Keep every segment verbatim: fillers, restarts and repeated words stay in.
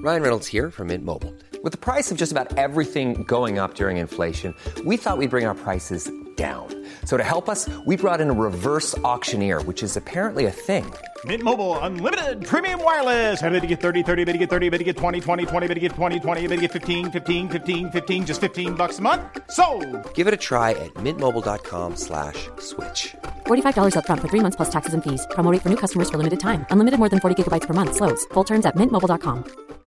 Ryan Reynolds here from Mint Mobile. With the price of just about everything going up during inflation, we thought we'd bring our prices down. So to help us, we brought in a reverse auctioneer, which is apparently a thing. Mint Mobile Unlimited Premium Wireless. How to get thirty, thirty, how to get thirty, how to get twenty, twenty, twenty, how to get twenty, twenty, how to get fifteen, fifteen, fifteen, fifteen, just fifteen bucks a month? Sold! Give it a try at mintmobile.com slash switch. forty-five dollars up front for three months plus taxes and fees. Promo rate for new customers for limited time. Unlimited more than forty gigabytes per month. Slows full terms at mint mobile dot com.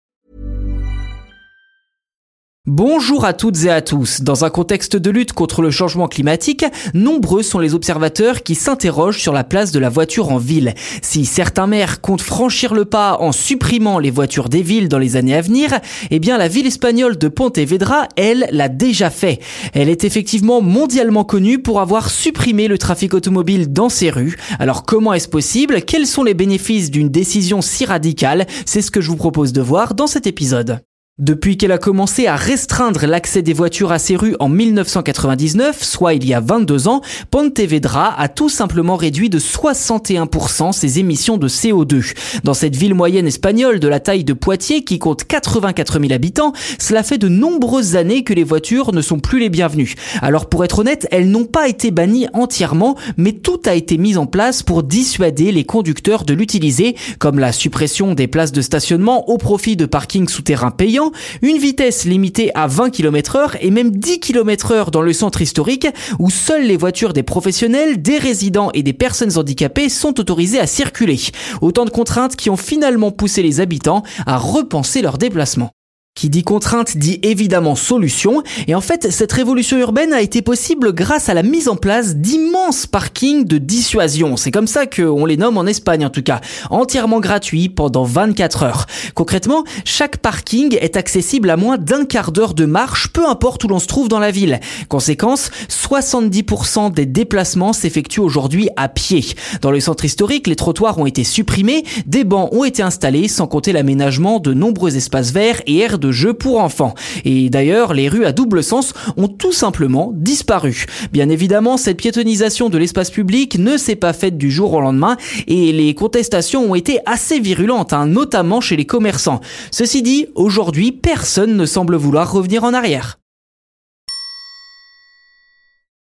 Bonjour à toutes et à tous. Dans un contexte de lutte contre le changement climatique, nombreux sont les observateurs qui s'interrogent sur la place de la voiture en ville. Si certains maires comptent franchir le pas en supprimant les voitures des villes dans les années à venir, eh bien la ville espagnole de Pontevedra, elle, l'a déjà fait. Elle est effectivement mondialement connue pour avoir supprimé le trafic automobile dans ses rues. Alors comment est-ce possible ? Quels sont les bénéfices d'une décision si radicale ? C'est ce que je vous propose de voir dans cet épisode. Depuis qu'elle a commencé à restreindre l'accès des voitures à ces rues en dix-neuf cent quatre-vingt-dix-neuf, soit il y a vingt-deux ans, Pontevedra a tout simplement réduit de soixante et un pour cent ses émissions de C O deux. Dans cette ville moyenne espagnole de la taille de Poitiers qui compte quatre-vingt-quatre mille habitants, cela fait de nombreuses années que les voitures ne sont plus les bienvenues. Alors pour être honnête, elles n'ont pas été bannies entièrement, mais tout a été mis en place pour dissuader les conducteurs de l'utiliser, comme la suppression des places de stationnement au profit de parkings souterrains payants, une vitesse limitée à vingt kilomètres heure et même dix kilomètres heure dans le centre historique où seules les voitures des professionnels, des résidents et des personnes handicapées sont autorisées à circuler. Autant de contraintes qui ont finalement poussé les habitants à repenser leurs déplacements. Qui dit contrainte dit évidemment solution, et en fait cette révolution urbaine a été possible grâce à la mise en place d'immenses parkings de dissuasion. C'est comme ça qu'on les nomme en Espagne en tout cas, entièrement gratuits pendant vingt-quatre heures. Concrètement, chaque parking est accessible à moins d'un quart d'heure de marche, peu importe où l'on se trouve dans la ville. Conséquence, soixante-dix pour cent des déplacements s'effectuent aujourd'hui à pied. Dans le centre historique, les trottoirs ont été supprimés, des bancs ont été installés, sans compter l'aménagement de nombreux espaces verts et aires de jeux pour enfants. Et d'ailleurs, les rues à double sens ont tout simplement disparu. Bien évidemment, cette piétonisation de l'espace public ne s'est pas faite du jour au lendemain et les contestations ont été assez virulentes, hein, notamment chez les commerçants. Ceci dit, aujourd'hui, personne ne semble vouloir revenir en arrière.